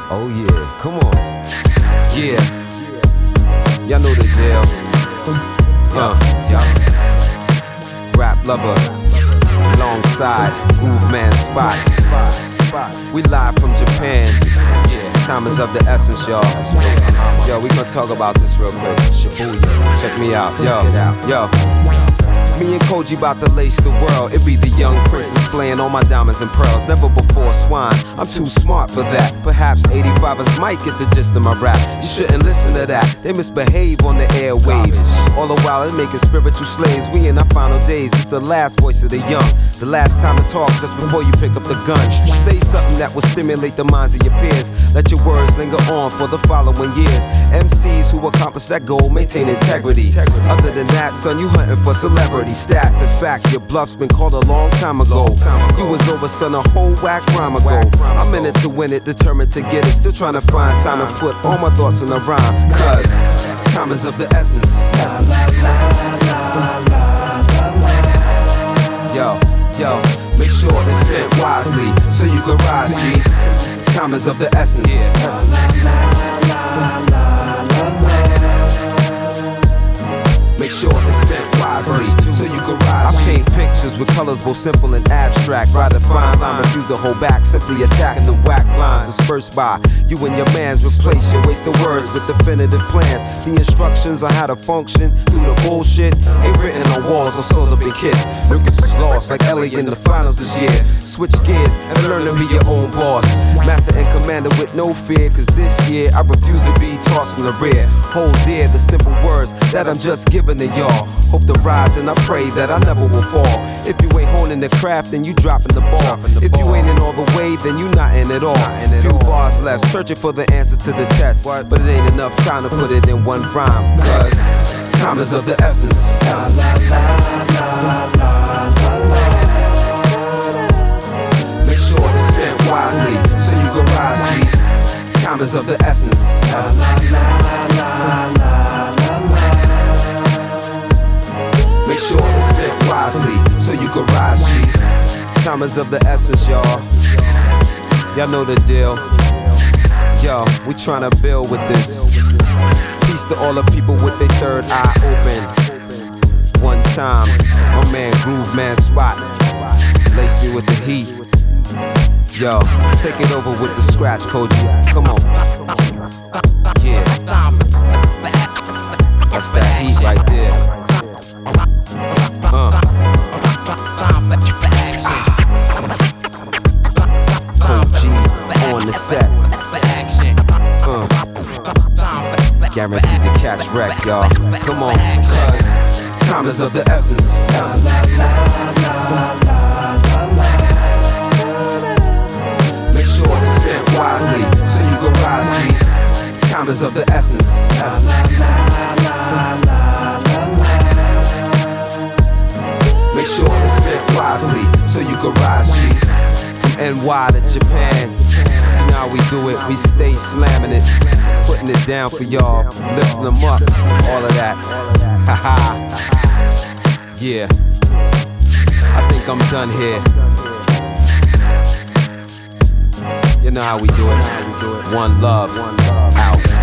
Oh yeah, come on. Yeah, y'all know the deal. Yeah. Rap lover, alongside Groove Man Spot. We live from Japan. Yeah, time is of the essence, y'all. Yo, we gonna talk about this real quick. Shibuya, check me out. Yo. Me and Koji bout to lace the world. It be the young prince displaying all my diamonds and pearls. Never before swine, I'm too smart for that. Perhaps 85ers might get the gist of my rap. You shouldn't listen to that, they misbehave on the airwaves. All the while they making spiritual slaves. We in our final days, it's the last voice of the young. The last time to talk just before you pick up the gun. Say something that will stimulate the minds of your peers. Let your words linger on for the following years. MCs who accomplish that goal maintain integrity. Other than that, son, you hunting for celebrity stats. In fact, your bluff's been called a long time ago. You was over, son, a whole whack rhyme ago. I'm in it to win it, determined to get it. Still trying to find time to put all my thoughts in a rhyme. Cause time is of the essence. Yo, make sure it's spent wisely so you can rise, G. Time is of the essence. Make sure it's spent wisely so you can rise. I paint pictures with colors both simple and abstract. Ride a fine line, refuse to hold back. Simply attacking the whack lines dispersed by you and your mans. Replace your wasted words with definitive plans. The instructions on how to function through the bullshit ain't written on walls or sold up in kits. Lucas is lost like Ellie in the finals this year. Switch gears and learn to be your own boss. Master and commander with no fear. Cause this year I refuse to be tossed in the rear. Hold dear the simple words that I'm just giving to y'all. Hope to rise and I pray that I never will fall. If you ain't honing the craft, then you dropping the ball. If you ain't in all the way, then you not in at all. Few bars left, searching for the answers to the test. But it ain't enough time to put it in one rhyme. Cause time is of the essence. Make sure it's spent wisely so you can rise, G. Time is of the essence. Make sure it's spent wisely so you can rise, G. Time is of the essence, y'all. Y'all know the deal. Yo, we tryna build with this. Peace to all the people with their third eye open. One time, my man Groove Man Spot lace me with the heat. Yo, take it over with the scratch, Koji. Come on. Yeah. That's that heat right there. Koji on the set. Guaranteed to catch wreck, y'all. Come on, cause time is of the essence. Make sure it's spent wisely so you can rise, G. Time is of the essence. Make sure it's spent wisely so you can rise, G. From NY to Japan, you know how we do it. We stay slamming it, putting it down for y'all, lifting them up, all of that. Haha. Yeah. I think I'm done here. You know how we do it. One love. Out.